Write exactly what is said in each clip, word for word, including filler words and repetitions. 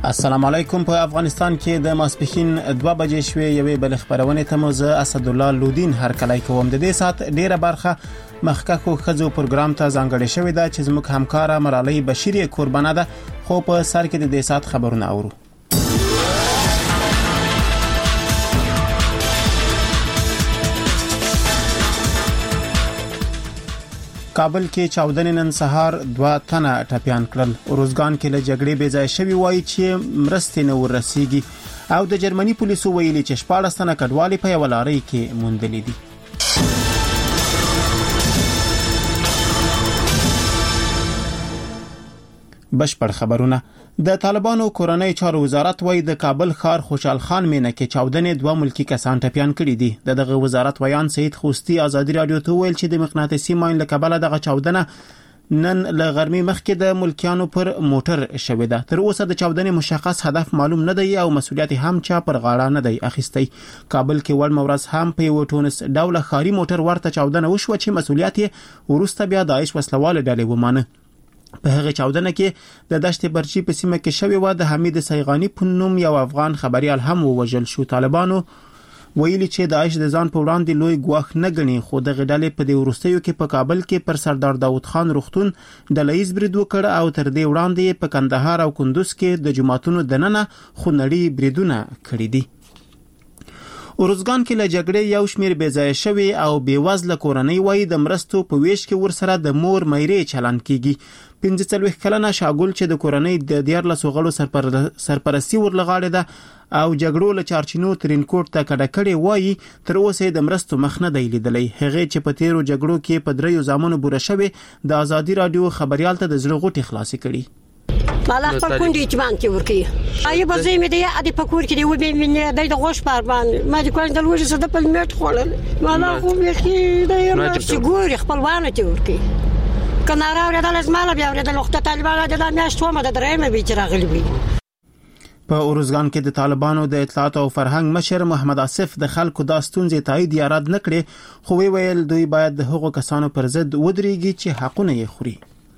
السلام علیکم. په افغانستان کې د ماسپښین دوه بجې شوې یوې بل خبرونه ته مو زه اسدالله لودین هر کله کوم. د دې سات ډیره برخه مخکخو خزو پروګرام ته ځانګړې شوې ده چې زموږ همکاره مرالۍ بشیری قربانه ده. خو په سر کې د دې سات خبرونه اورو. کابل کې چاودنې نن سهار دوه تنه ټپيان کړل. روزګان کې له جګړې بې ځای شوی وایي چې مرستې نه ورسیږي او د جرمني پولیسو ویلي چې شپاړس تنه کډوالې په یو لارۍ کې موندلې دي. بشپړ خبرونه. د طالبانو کورنۍ چارو وزارت وایي د کابل ښار خوشحال خان مینه کې چاودنې دوه ملکی کسان ټپيان کړي دي. د دغه وزارت ویان سید خوستی ازادي رادیو ته ویل چې د مغناطیسي ماین له کبله دغه چاودنه نن له غرمې مخکې د ملکیانو پر موټر شوې ده. تر اوسه د چاودنې مشخص هدف معلوم نه دی او مسولیت هم چا پر غاړه نه دی اخیستی. کابل کې ول مورز هم په یو ټونس ډوله خاري موټر ورته چاودنه وشو چې مسولیت یې ورسته بیا داعش وسلواله ډلې ومانه. په هغه چاودنه کې د دشت برچی په سیمه کې شوی و. د حمید سیغانی په نوم یو افغان خبريال هم ووژل شو. طالبانو ویلي چې داعش د ځان په وړاندې لوی ګواښ نه ګڼي. خو د غډلې په دې ورستیو کې په کابل کې پر سردار داوود خان روغتون ډلهیز برید وکړ او تر دې وړاندې په کندهار او کندوز کې د جماعتونو دننه خونړي بریدونه کړي دي. روزګان کې له جګړې یو شمیر بې ځای شوی او بې وزله کورنۍ وایي د مرستو په ویش کې ورسره د مور مېرې چلن کیږي. پنځه څلوېښت کلنه شاګل چې د کورنۍ د دیارلسو غړو سرپر سرپرستی ورلغاړې ده او جګړو له چارچینو ترینکوټ ته کډه کړې وایي تر اوسه د مرستو مخ نه دی لیدلی. هغه چې په تیرو جګړو کې په دریو زامنو بوره شوی د ازادي رادیو خبريال ته د زړه غوټي خلاصي کړي. مالا خپل کونډي چې باندې ورکی آی په ځای مې دی ادي پکور کې دی و به مې د غوښ پر باندې ما د کوم د لوجه صد په میټ خورل مالا خو مې خې د یو چې ګوري خپل وانه ته ورکی کنه راوړل د لازماله بیا ورته لوخته طالبانو د میاشتو مده درېمه به چې راغلی وي. په اورزګان کې د طالبانو د اطلاعات او فرهنګ مشر محمد آصف د خلکو د ستونزې تایید یا رد نکړي خو وی ویل دوی باید د هغو کسانو پر ضد ودرېږي چې حقونه یې خوري.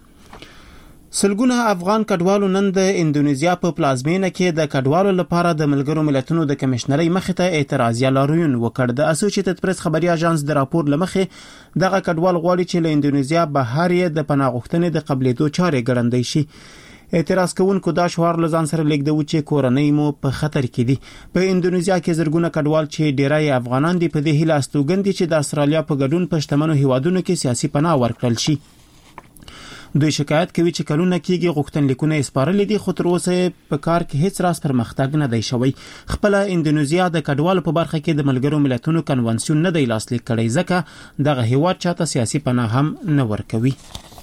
سلګونه افغان کډوالو نن د اندونیزیا په پلازمینه کې د کډوالو لپاره د ملګرو ملتونو د کمشنرۍ مخې ته اعتراض یا لاریون وکړ. د اسوسییټډ پریس خبري اژانس د راپور لمخې دغه کډوال غواړي چې له اندونیزیا بهر یې د پناه غوښتنې د قبلېدو چارې ګړندۍ شي. اعتراض کوونکو دا شعار لزان سره لیکدو چې کورنۍ مو په خطر کې دي. په اندونیزیا کې زرګونه کډوال چې ډیری افغانان دي په دې هیله استوګن دي چې د استرالیا په ګډون په شتمنو هیوادونو کې سیاسي پناه ورکړل شي. دوی شکایت کوي چې کلونه کېږي غوښتنلیکونه یې سپارلي دي خو تر اوسه په کار کې هیڅ راس پرمختګ نه دی شوی. خپل اندونیزیا د کډوالو په برخه کې د ملګرو ملتونو کنونسیون نه دی لاسلیک کړی ځکه دغه هیواد چاته سیاسي پناه هم نه ورکوي.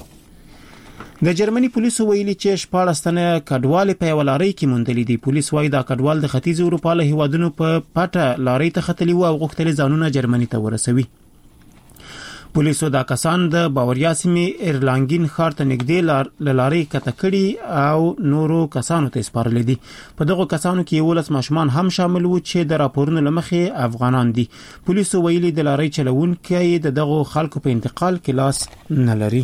د جرمني پولیسو ویلي چې شپاړس تنه کډوالې په یو لارۍ کې موندلې دي. پولیس وایي دا کډوال د ختیځ اروپا له هیوادونو په پټه لارۍ ته ختلي وو او غوښتل ځانونه جرمني ته ورسوي. پولیسو دا کسان د باوریا سیمې ایرلانګین ښار ته نږدې لارۍ کته کړي او نورو کسانو ته سپارل دي. په دغه کسانو کې ولس ماشومان هم شامل وو چې د راپورونو لمخې افغانان دي. پولیسو ویلي د لارۍ چلوونکي د دغه خلکو په انتقال کې لاس نه لري.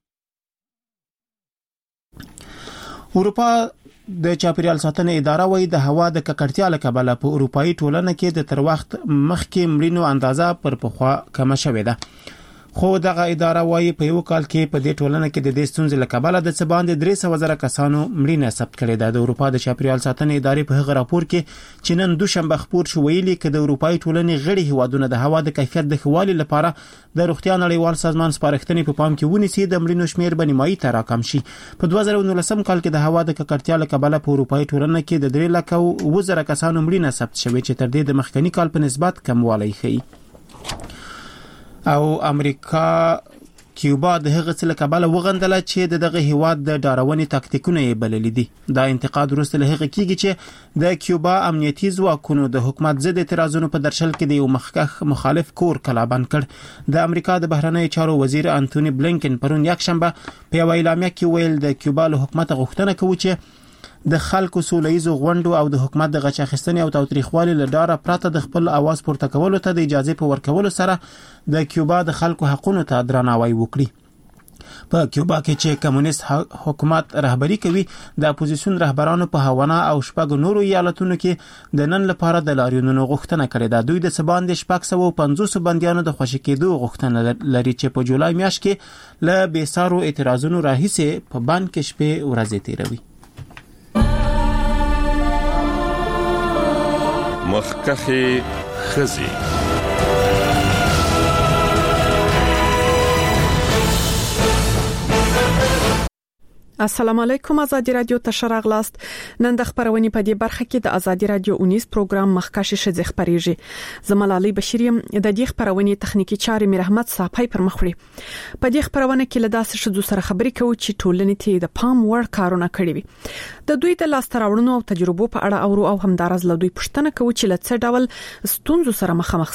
اروپا د چاپیریال ساتنې اداره وایي د هوا د ککړتیا له کبله په اروپאי ټولنه کې د تر وخت مخکې مړینو اندازه پر پخوا کمه شوې ده. خو دغه اداره وایي په یو کال کې په دې ټولنه کې د دې ستونزې له کبله د څه باندې درې سوه زره کسانو مړینه ثبت کړې ده. د اروپا د چاپیریال ساتنې ادارې په هغه راپور کې چې نن دوشنبه خپور شو ویلي چې د اروپאי ټولنې غړي هیوادونه د هوا د کیفیت د ښه والي لپاره د روغتیا نړیوال سازمان سپارښتنې په پام کې ونیسي د مړینو شمیر به نیمایي ته راکم شي. په دوه زره نولسم کال کې د هوا د ککړتیا له کبله په اروپאי ټولنه کې د درې لکه اووه زره کسانو مړینه ثبت شوې چې تر دې د مخکنی کال په نسبت کموالی ښیي. او امریکا کیوبا د هغه څه له کبله وغندله چې د دغه هیواد د ډارونې تاکتیکونه یې بللي دي. دا انتقاد وروسته له هغه کیږي چې د کیوبا امنیتي ځواکونو د حکومت ضد اعتراضونو په درشل کې د یو مخکخ مخالف کور کلابند کړ. د امریکا د بهرنی چارو وزیر انټونی بلینکن پرون یکشنبه په یو اعلامیه کې ویل د کیوبا له حکومت غوښتنه کوي چې د خلکو سولهیزو غونډو او د حکومت د غچ اخیستنې او تاوتریخوالي له ډاره پرته د خپل اواز پورته کولو ته د اجازه په ورکولو سره د کیوبا د خلکو حقونو ته درناوی وکړي. په کیوبا کې چې کمونیست حکومت رهبری کوي د اپوزیسیون رهبرانو په هاوانا او شپږ نورو ایالتونو کې د نن لپاره د لاریونونو غوښتنه کړې ده. دوی د سباند شپږ سوه او پنځوس بندیانو د خوشی کېدو غوښتنه لري چې په جولای میاشت کې له بیسارو اعتراضونو راهیسې په بند کې شپې ورځې تیروي. مخکخي خزي السلام علیکم. آزادی رادیو ته شراغلاست. نن د خبرونې په دې برخه کې د آزادی رادیو اونیس پروګرام مخکشه شځ خبريږي. زملالي بشریم د دې خبرونې تخنیکی چارې مې رحمت صاحب پر مخ وړي. په دې خبرونه کې له داسې شذو سره خبرې کوو چې ټولنې ته د پام وړ کارونه کړی وي. د دوی د لاستراوړنو او تجربو په اړه اورو او همدارز له دوی پوښتنه کوو چې له څه ډول ستونزو سره مخامخ